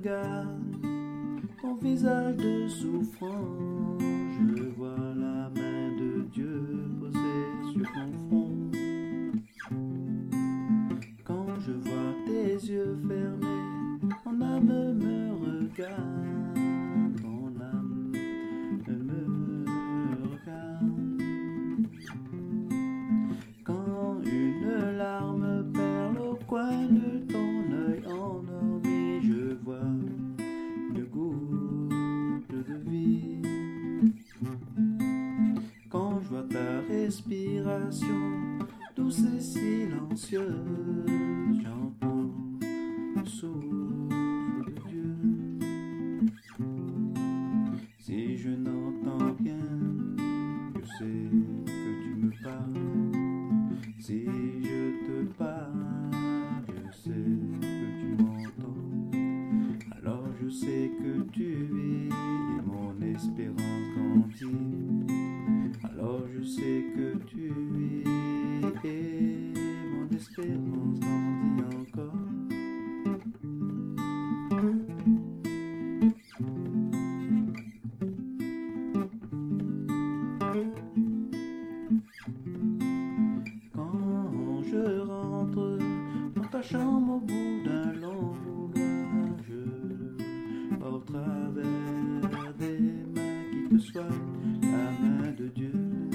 regarde ton visage de souffrance, je vois la main de Dieu posée sur ton front. Quand je vois tes yeux fermés, mon âme me regarde, ton âme me regarde. Quand une larme perle au coin de ton œil endormi, je vois une goutte de vie. Quand je vois ta respiration douce et silencieuse, j'entends le souffle de Dieu. Si je n'entends rien, je sais que tu me parles. Si je te parle, je sais que tu m'entends. Alors je sais que tu vis et mon espérance grandit. Alors je sais que tu vis et mon espérance grandit encore. Quand je rentre dans ta chambre au bout d'un long couloir, je vois au travers des mains qui te soignent, la main de Dieu.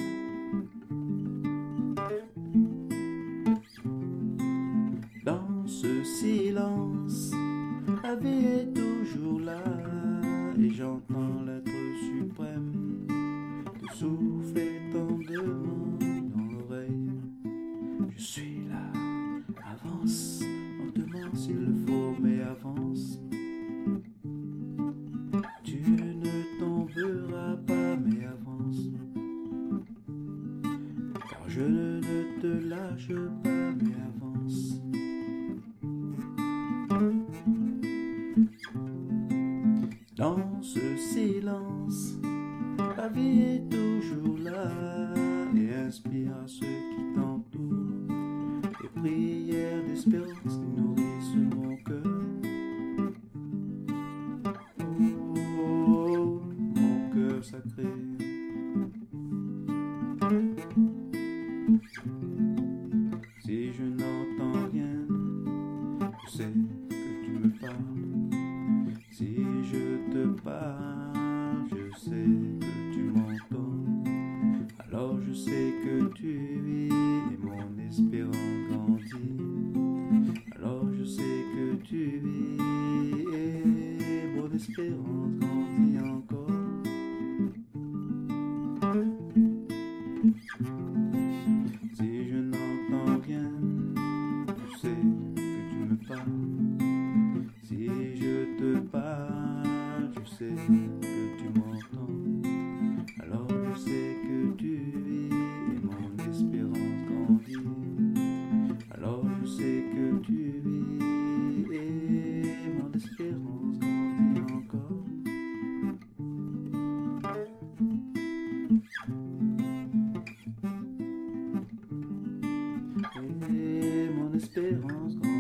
Dans ce silence, la vie est toujours là et j'entends l'être suprême te souffler tendrement dans l'oreille. Je suis là, avance, lentement s'il le faut, mais avance. Tu ne tomberas pas, mais avance. Car je ne te lâche pas, mais avance. Dans ce silence, la vie est toujours là et inspire à ceux qui t'entourent des prières d'espérance qui nourrissent mon cœur. Oh, mon cœur sacré. Si je n'entends rien, je sais que tu me parles. Si je te parle, je sais que tu m'entends. Alors je sais que tu vis et mon espérance grandit. Alors je sais que tu vis et mon espérance grandit encore. Si je n'entends rien, je sais que tu me parles. Si je te parle, je sais que tu m'entends. Alors je sais que tu vis et mon espérance grandit. Alors je sais que tu vis et mon espérance grandit encore. Et mon espérance grandit.